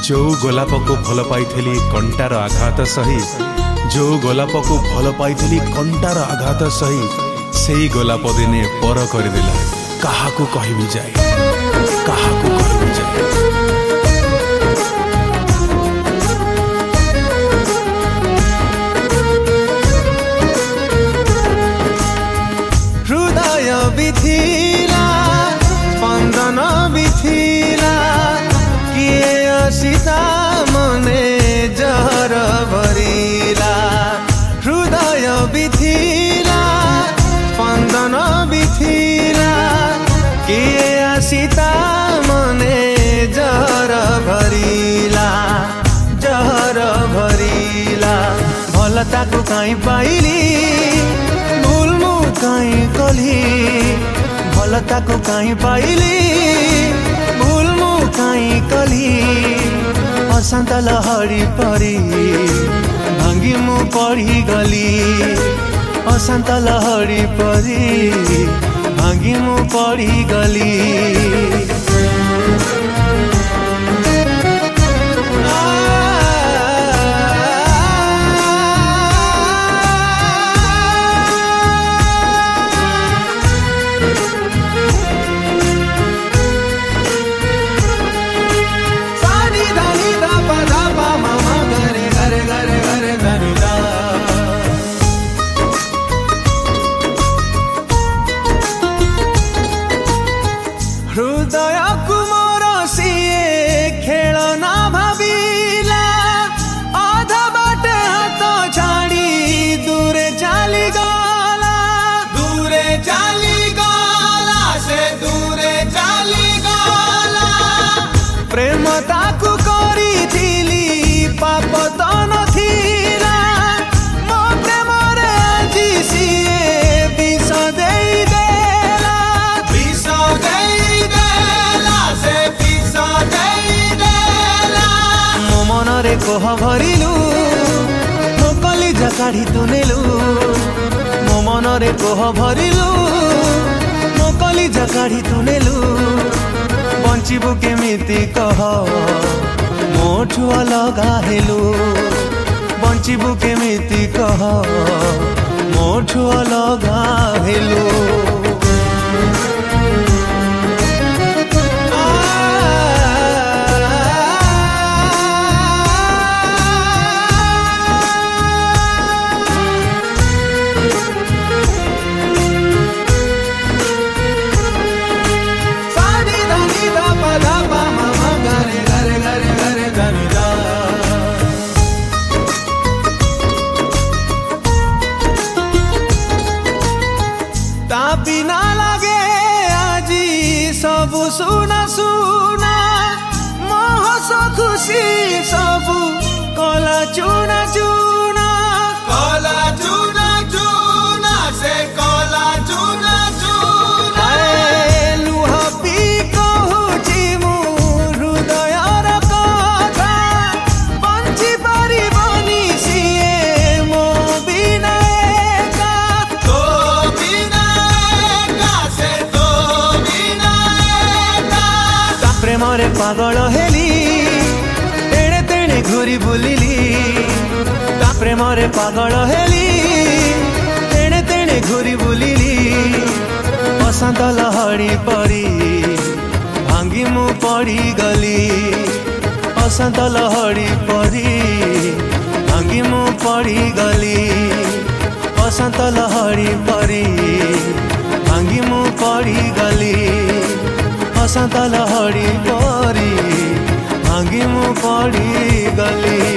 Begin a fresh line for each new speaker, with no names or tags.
जो गोलाप को भल पाई कंटार आघात सही, जो गोलाप को भल पाई कंटार आघात सही, से गोलाप दिने पर करदेला। काहाकू कहबी जाए, काहाकू कहबी जाए।
हृदय बिथिला, स्पंदन बिथिला, किए असिता मने जहर भरिला। हृदय बिथिला, स्पंदन बिथिला, किए असिता मने जहर भरिला, जहर भरिला। भलता को काई पाइली, भूल मु काई कली, भलता को काई पाइली, भूल मु काई कली। अशांत लहरी परी भांगी मु पड़ी गली, अशांत लहरी परी भांगी मु पड़ी गली। हृदय कुमोर सिए खेल ना भाविला, आधा बाटे हाथ छाड़ी दूरे चली गला, दूरे चली गला, से दूरे चली गला। प्रेम ताकू करी थिली, पाप तो नथिला, मो प्रेम रे आजी सिए विष देई देला, विष देई मनरे कोह भरिलु, मो कलिजा काढ़ी तु नेलु। मो मनरे कोह भरिलु, मो कलिजा काढ़ी तु नेलु। बंचिबु केमिति कह, मोठु अलगा हेलु। बंचिबु केमिति कह, मोठु अलगा हेलु। बिना लगे आजी सबु सुना सुना, मोह सो खुशी सबु कला चुना चुना, कला चुना चुना, से कला चुना चुना। लुह पी कहूची मु हृदयर कथा, बंची पारिबनी सिए मो बिना एका, तो बिना प्रेमरे पागल हेली, तेणे तेणे घूरी बुलिली। ता प्रेमरे पागल हेली, तेणे तेणे घूरी बुलिली। अशांत लहरी परी भांगी मु पड़ी गली, अशांत लहरी परी भांगी मु पड़ी गली। अशांत लहरी परी भांगी मु पड़ी गली, अशांत लहरी परी भांगी मु पड़ी गली।